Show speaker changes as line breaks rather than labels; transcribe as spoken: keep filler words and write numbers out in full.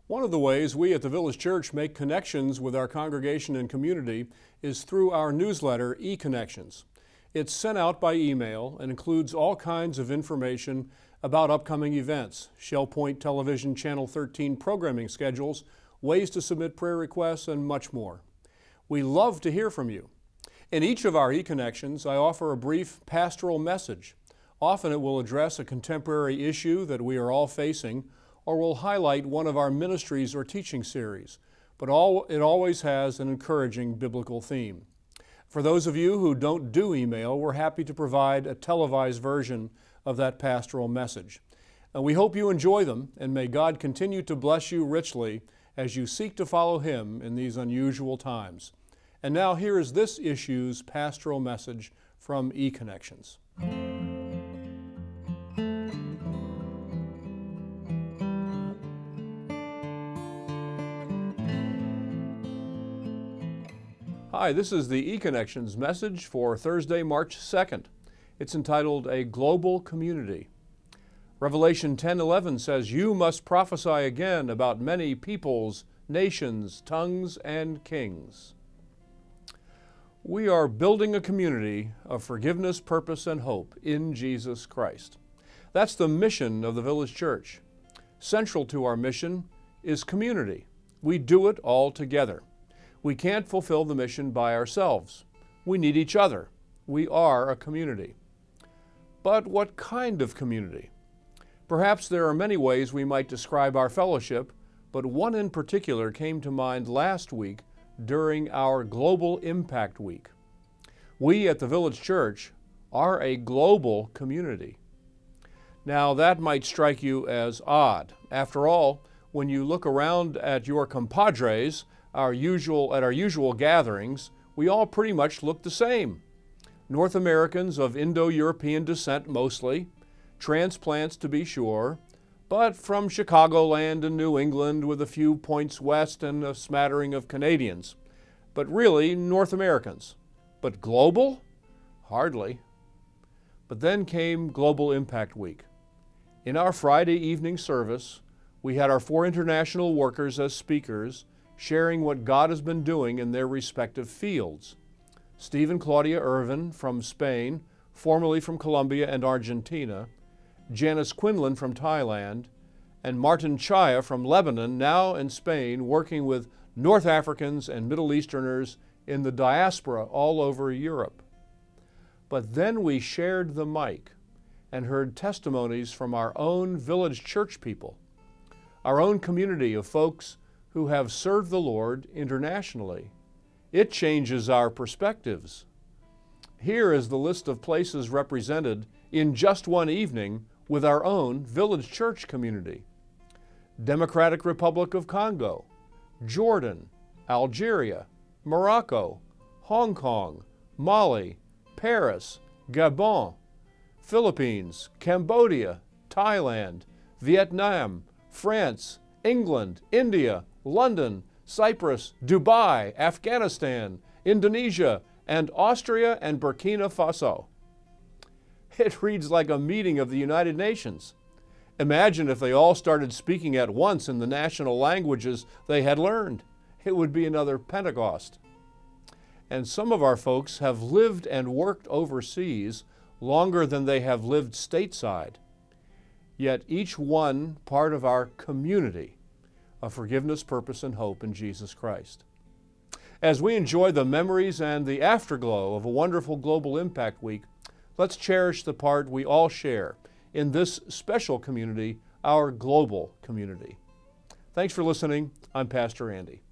One of the ways we at the Village Church make connections with our congregation and community is through our newsletter, eConnections. It's sent out by email and includes all kinds of information about upcoming events, Shell Point Television Channel thirteen programming schedules, ways to submit prayer requests, and much more. We love to hear from you. In each of our eConnections, I offer a brief pastoral message. Often it will address a contemporary issue that we are all facing, or will highlight one of our ministries or teaching series, but all, it always has an encouraging biblical theme. For those of you who don't do email, we're happy to provide a televised version of that pastoral message. And we hope you enjoy them, and may God continue to bless you richly as you seek to follow Him in these unusual times. And now here is this issue's pastoral message from eConnections. Hi, this is the eConnections message for Thursday, March second. It's entitled A Global Community. Revelation ten eleven says, "You must prophesy again about many peoples, nations, tongues, and kings." We are building a community of forgiveness, purpose, and hope in Jesus Christ. That's the mission of the Village Church. Central to our mission is community. We do it all together. We can't fulfill the mission by ourselves. We need each other. We are a community. But what kind of community? Perhaps there are many ways we might describe our fellowship, but one in particular came to mind last week during our Global Impact Week. We at the Village Church are a global community. Now that might strike you as odd. After all, when you look around at your compadres, Our usual, at our usual gatherings, we all pretty much look the same. North Americans of Indo-European descent mostly, transplants to be sure, but from Chicagoland and New England with a few points west and a smattering of Canadians. But really North Americans. But global? Hardly. But then came Global Impact Week. In our Friday evening service, we had our four international workers as speakers, sharing what God has been doing in their respective fields. Steve and Claudia Irvin from Spain, formerly from Colombia and Argentina, Janice Quinlan from Thailand, and Martin Chaya from Lebanon, now in Spain, working with North Africans and Middle Easterners in the diaspora all over Europe. But then we shared the mic and heard testimonies from our own Village Church people, our own community of folks who have served the Lord internationally. It changes our perspectives. Here is the list of places represented in just one evening with our own Village Church community. Democratic Republic of Congo, Jordan, Algeria, Morocco, Hong Kong, Mali, Paris, Gabon, Philippines, Cambodia, Thailand, Vietnam, France, England, India, London, Cyprus, Dubai, Afghanistan, Indonesia, and Austria and Burkina Faso. It reads like a meeting of the United Nations. Imagine if they all started speaking at once in the national languages they had learned. It would be another Pentecost. And some of our folks have lived and worked overseas longer than they have lived stateside. Yet each one part of our community of forgiveness, purpose, and hope in Jesus Christ. As we enjoy the memories and the afterglow of a wonderful Global Impact Week, let's cherish the part we all share in this special community, our global community. Thanks for listening. I'm Pastor Andy.